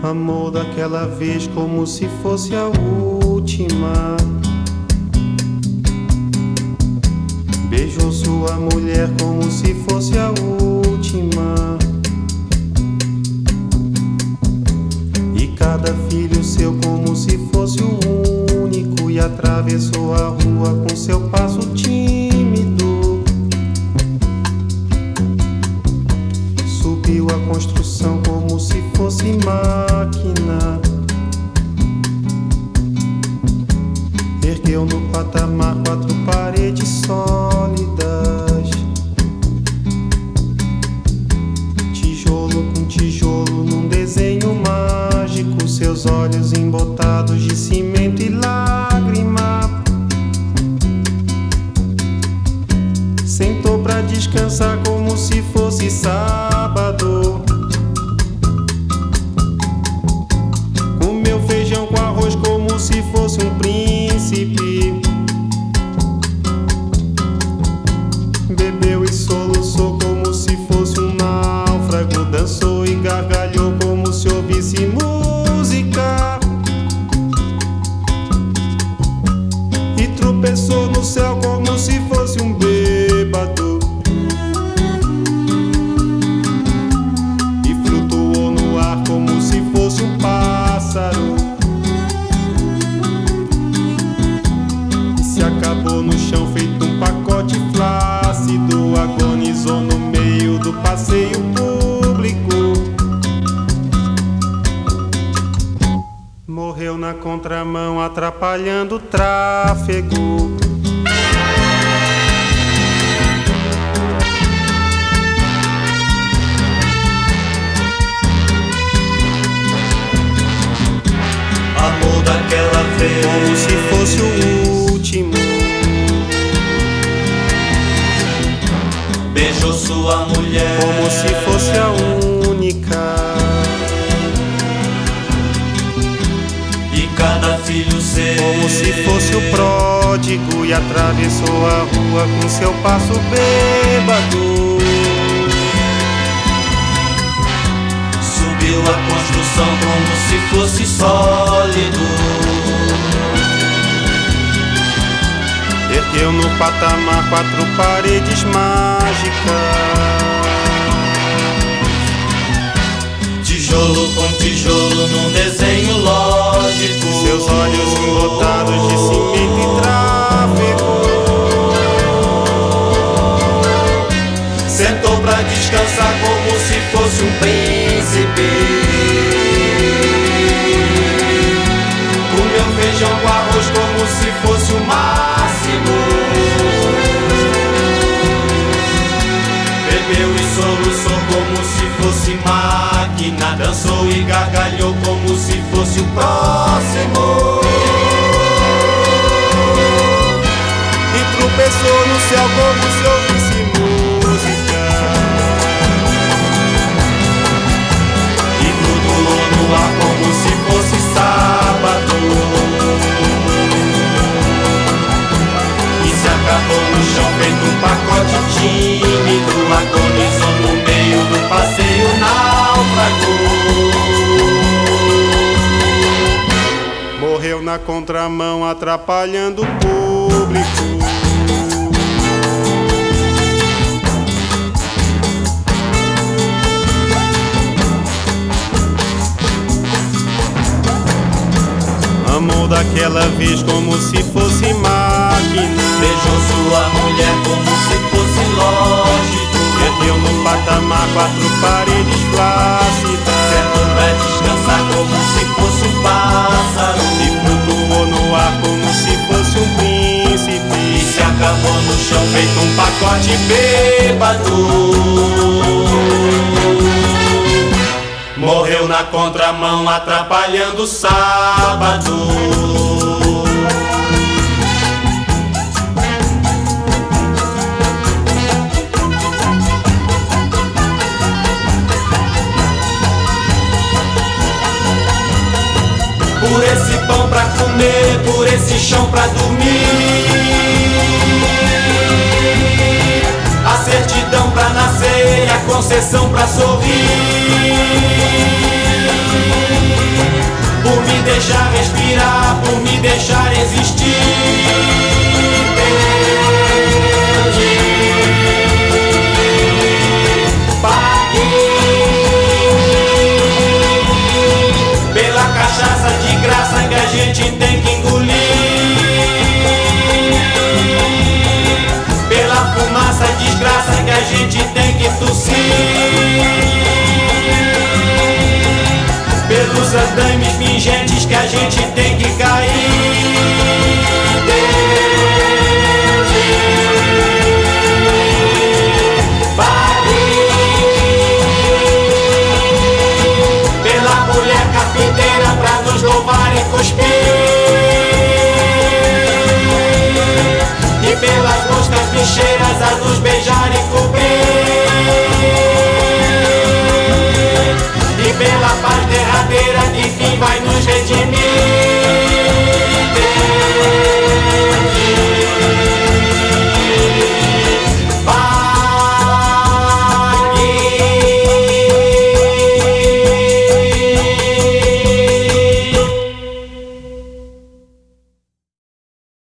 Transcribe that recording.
Amou daquela vez como se fosse a última. Beijou sua mulher como se fosse a última. E cada filho seu como se fosse o único. E atravessou a rua com seu passo tímido. Subiu a construção como se fosse máquina. Ergueu no patamar 4 paredes sólidas. Tijolo com tijolo num desenho mágico. Seus olhos embotados de cimento e lágrima. Sentou pra descansar como se fosse sábado. Comeu feijão com arroz como se fosse um príncipe. Bebeu e soluçou como se fosse um náufrago. Dançou e gargalhou como se ouvisse música. E tropeçou no céu como se fosse um bêbado. E flutuou no ar como se fosse um pássaro. E se acabou no chão feito um pacote flácido. Agonizou no meio do passeio público. Morreu na contramão atrapalhando o tráfego. Amor daquela vez Como se fosse o último. beijou sua mulher Como se fosse a única. e cada filho seu Como se fosse o pródigo. E atravessou a rua com seu passo bêbado. subiu a construção como se fosse sólido. Ergueu no patamar 4 paredes mágicas. Tijolo com tijolo num desenho lógico. Seus olhos embotados de cimento e tráfego. Sentou pra descansar como se fosse um príncipe. Comeu feijão com arroz como se fosse o máximo. Bebeu e soluçou como se fosse máquina. Dançou e gargalhou como se fosse o próximo. E tropeçou no céu como se ouvisse música. E flutuou no ar como se fosse sábado. E se acabou no chão feito um pacote tímido. Agonizou no meio do passeio náufrago. Morreu na contramão atrapalhando o público. Amou daquela vez como se fosse máquina. Beijou sua mulher como se fosse lógico. Ergueu no patamar 4 paredes flácidas. Sentou pra descansar como se fosse um pássaro. E flutuou no ar como se fosse um príncipe. E se acabou no chão feito um pacote bêbado. Morreu na contramão atrapalhando o sábado. Por esse pão pra comer, por esse chão pra dormir. A certidão pra nascer e a concessão pra sorrir. me deixar respirar, por me deixar existir. Pela cachaça de graça que a gente tem que engolir, pela fumaça desgraça que a gente tem que tossir, pelos andames pingentes